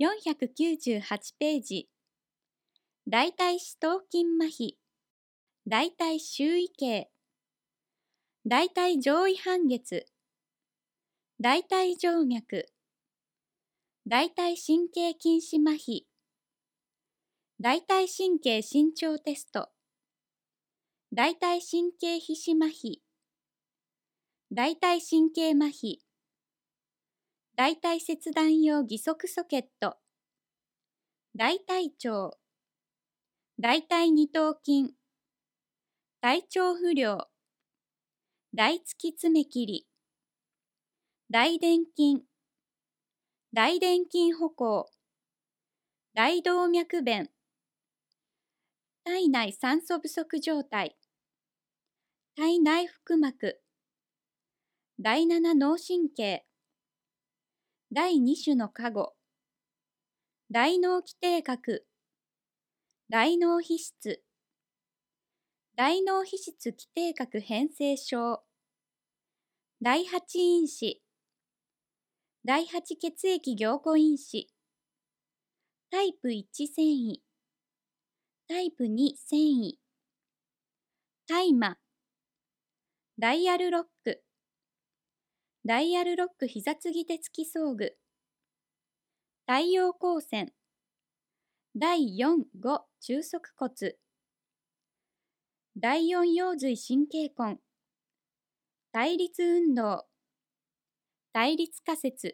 498ページ。大腿四頭筋麻痺、大腿周囲系、大腿上位半月、大腿静脈、大腿神経筋弛麻痺、大腿神経伸長テスト、大腿神経皮脂麻痺、大腿神経麻痺、大腿切断用義足ソケット、大腿腸、大腿二頭筋、体調不良、大月爪切り、大臀筋、大臀筋歩行、大動脈弁、体内酸素不足状態、体内腹膜、第七脳神経、第二種の加護、大脳基底核、大脳皮質、大脳皮質基底核変性症、第八因子、第八血液凝固因子、タイプ1繊維、タイプ2繊維、大麻、ダイヤルロック、ダイヤルロック膝継ぎ手付き装具、太陽光線、第4、5中足骨、第4腰髄神経根、対立運動、対立仮説、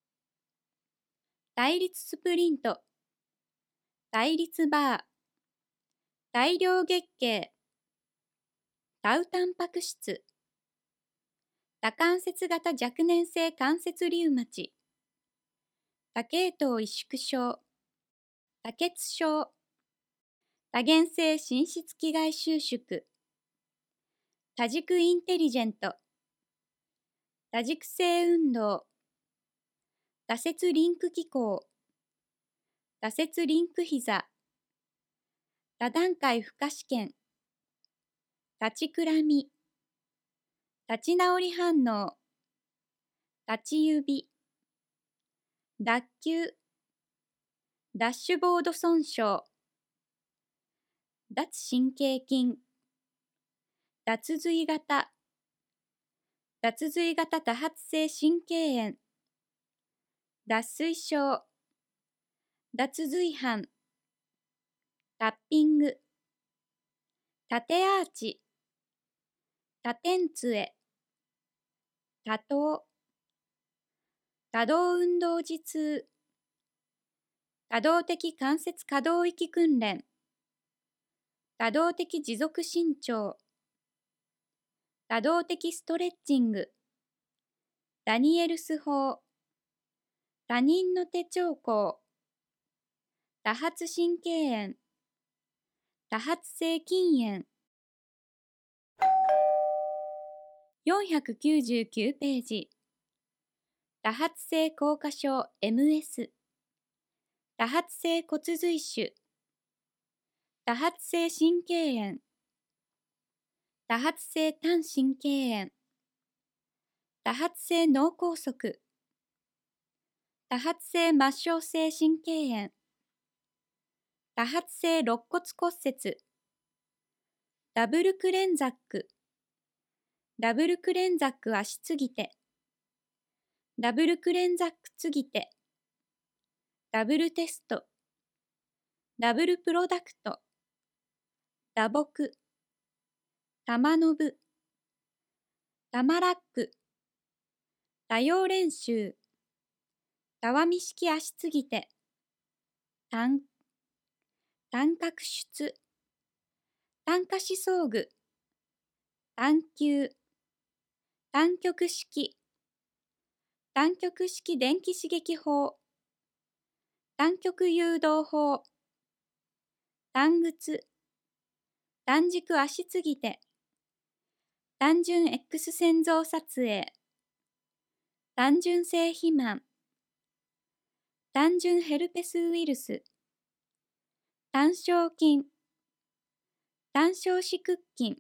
対立スプリント、対立バー、大量月経、タウタンパク質、多関節型若年性関節リウマチ、多系統萎縮症、多血症、多原性心室気外収縮、多軸インテリジェント、多軸性運動、多節リンク機構、多節リンク膝、多段階負荷試験、立ちくらみ、立ち直り反応、立ち指、脱臼、ダッシュボード損傷、脱神経筋、脱髄型、脱髄型多発性神経炎、脱水症、脱髄斑、タッピング、縦アーチ、多点杖、多動、多動運動時痛、多動的関節可動域訓練、多動的持続伸長、多動的ストレッチング、ダニエルス法、他人の手兆候、多発神経炎、多発性筋炎。499ページ。多発性硬化症 MS、多発性骨髄腫、多発性神経炎、多発性胆神経炎、多発性脳梗塞、多発性末梢性神経炎、多発性肋骨骨折、ダブルクレンザック、ダブルクレンザック足継ぎ手、ダブルクレンザック継ぎ手、ダブルテスト、ダブルプロダクト、打撲、玉のぶ、タマラック、多様練習、たわみ式足継ぎ手、単角出、単下肢装具、単球、単極式、単極式電気刺激法、単極誘導法、単靴、単軸足継ぎ手、単純 X 線像撮影、単純性肥満、単純ヘルペスウイルス、単小筋、単小子屈筋、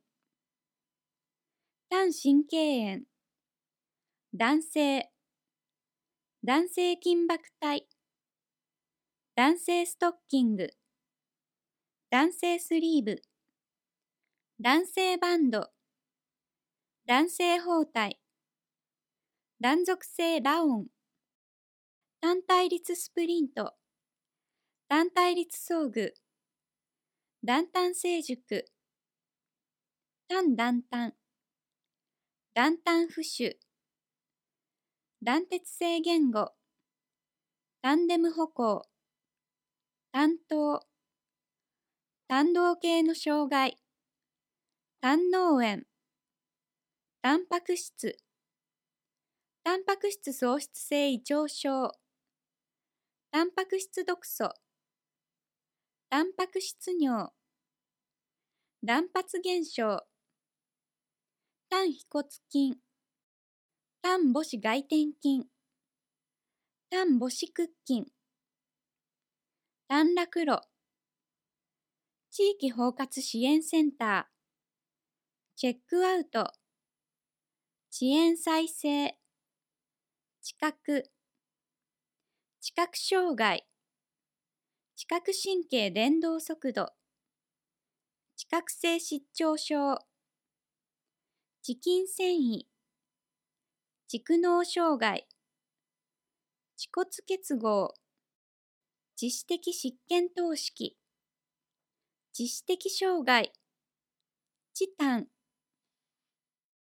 単神経炎、男性、男性筋膜体、 男性ストッキング、男性スリーブ、男性バンド、男性包帯、断続性ラオン、単対立スプリント、単対立装具、断端成熟、単断端、断端浮腫、断鉄性言語、タンデム歩行、単頭、単動系の障害、胆脳炎、タンパク質、タンパク質喪失性胃腸症、タンパク質毒素、タンパク質尿、断髪現象、単腓骨筋、単母趾外転筋、単母趾屈筋、単落路、地域包括支援センター、チェックアウト、遅延再生、知覚、知覚障害、知覚神経伝導速度、知覚性失調症、遅筋繊維、蓄膿障害、恥骨結合、自主的失権透析、自主的障害、チタン、